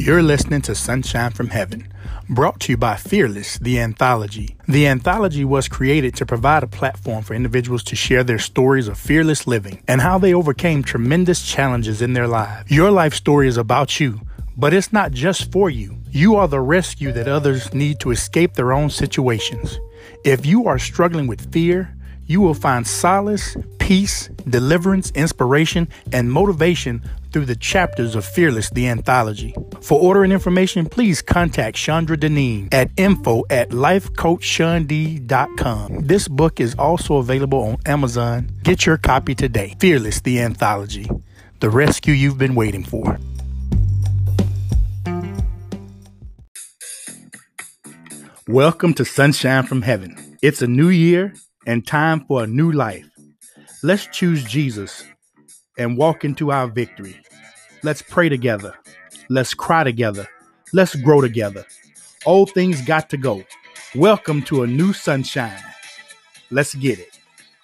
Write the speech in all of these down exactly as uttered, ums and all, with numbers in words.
You're listening to Sunshine from Heaven, brought to you by Fearless, the Anthology. The Anthology was created to provide a platform for individuals to share their stories of fearless living and how they overcame tremendous challenges in their lives. Your life story is about you, but it's not just for you. You are the rescue that others need to escape their own situations. If you are struggling with fear, you will find solace, peace, deliverance, inspiration, and motivation through the chapters of Fearless, the Anthology. For order and information, please contact Chandra Deneen at info at life coach shandi dot com. This book is also available on Amazon. Get your copy today. Fearless, the Anthology, the rescue you've been waiting for. Welcome to Sunshine from Heaven. It's a new year and time for a new life. Let's choose Jesus and walk into our victory. Let's pray together. Let's cry together. Let's grow together. Old things got to go. Welcome to a new sunshine. Let's get it.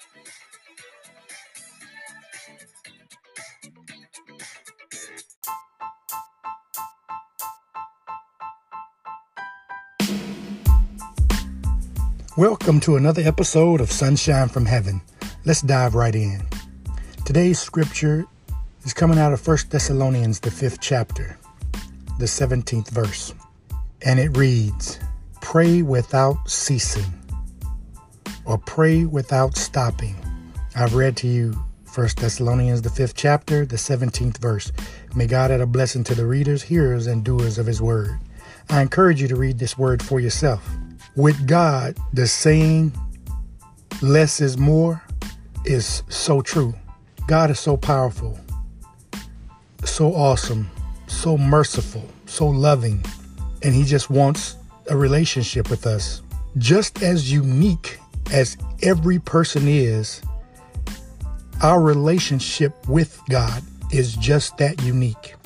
Welcome to another episode of Sunshine from Heaven. Let's dive right in. Today's scripture is coming out of First Thessalonians, the fifth chapter, the seventeenth verse. And it reads, "Pray without ceasing," or pray without stopping. I've read to you First Thessalonians, the fifth chapter, the seventeenth verse. May God add a blessing to the readers, hearers, and doers of his word. I encourage you to read this word for yourself. With God, the saying, less is more, is so true. God is so powerful, so awesome, so merciful, so loving, and he just wants a relationship with us. Just as unique as every person is, our relationship with God is just that unique.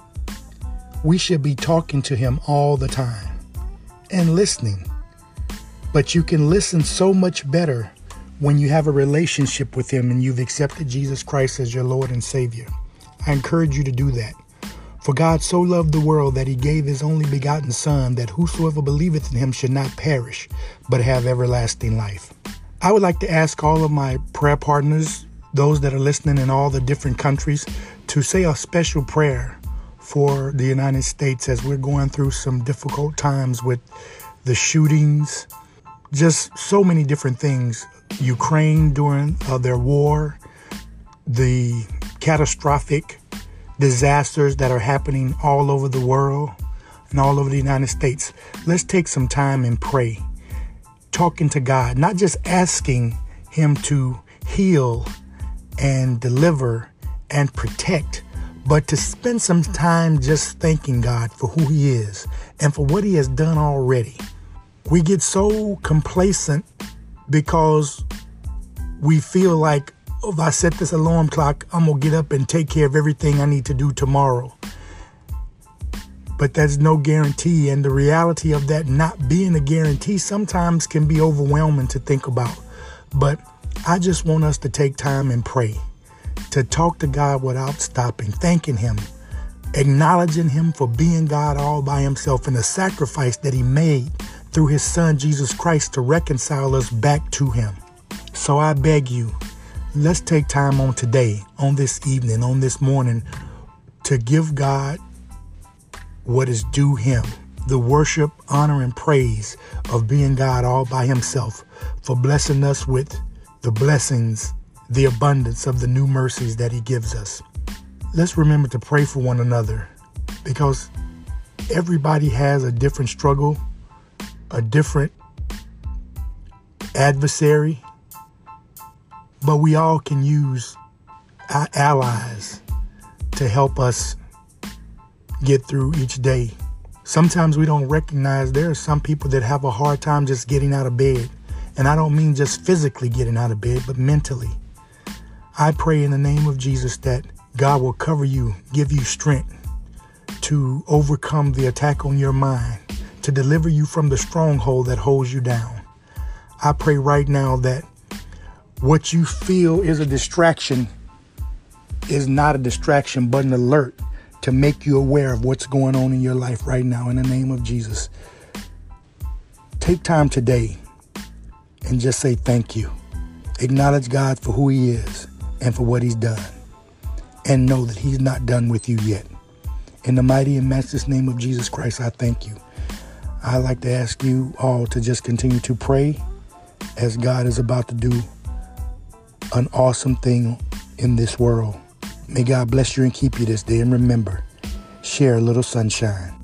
We should be talking to him all the time and listening. But you can listen so much better when you have a relationship with him and you've accepted Jesus Christ as your Lord and Savior. I encourage you to do that. For God so loved the world that he gave his only begotten Son, that whosoever believeth in him should not perish, but have everlasting life. I would like to ask all of my prayer partners, those that are listening in all the different countries, to say a special prayer for the United States as we're going through some difficult times with the shootings, just so many different things. Ukraine during uh, their war, the catastrophic disasters that are happening all over the world and all over the United States. Let's take some time and pray, talking to God, not just asking him to heal and deliver and protect, but to spend some time just thanking God for who he is and for what he has done already. We get so complacent because we feel like, oh, if I set this alarm clock, I'm going to get up and take care of everything I need to do tomorrow. But that's no guarantee. And the reality of that not being a guarantee sometimes can be overwhelming to think about. But I just want us to take time and pray, to talk to God without stopping, thanking him, acknowledging him for being God all by himself and the sacrifice that he made through his Son, Jesus Christ, to reconcile us back to him. So I beg you, let's take time on today, on this evening, on this morning, to give God what is due him, the worship, honor, and praise of being God all by himself, for blessing us with the blessings, the abundance of the new mercies that he gives us. Let's remember to pray for one another, because everybody has a different struggle, a different adversary, but we all can use our allies to help us get through each day. Sometimes we don't recognize there are some people that have a hard time just getting out of bed. And I don't mean just physically getting out of bed, but mentally. I pray in the name of Jesus that God will cover you, give you strength to overcome the attack on your mind, to deliver you from the stronghold that holds you down. I pray right now that what you feel is a distraction is not a distraction, but an alert to make you aware of what's going on in your life right now in the name of Jesus. Take time today and just say thank you. Acknowledge God for who he is and for what he's done. And know that he's not done with you yet. In the mighty and matchless name of Jesus Christ, I thank you. I'd like to ask you all to just continue to pray as God is about to do an awesome thing in this world. May God bless you and keep you this day. And remember, share a little sunshine.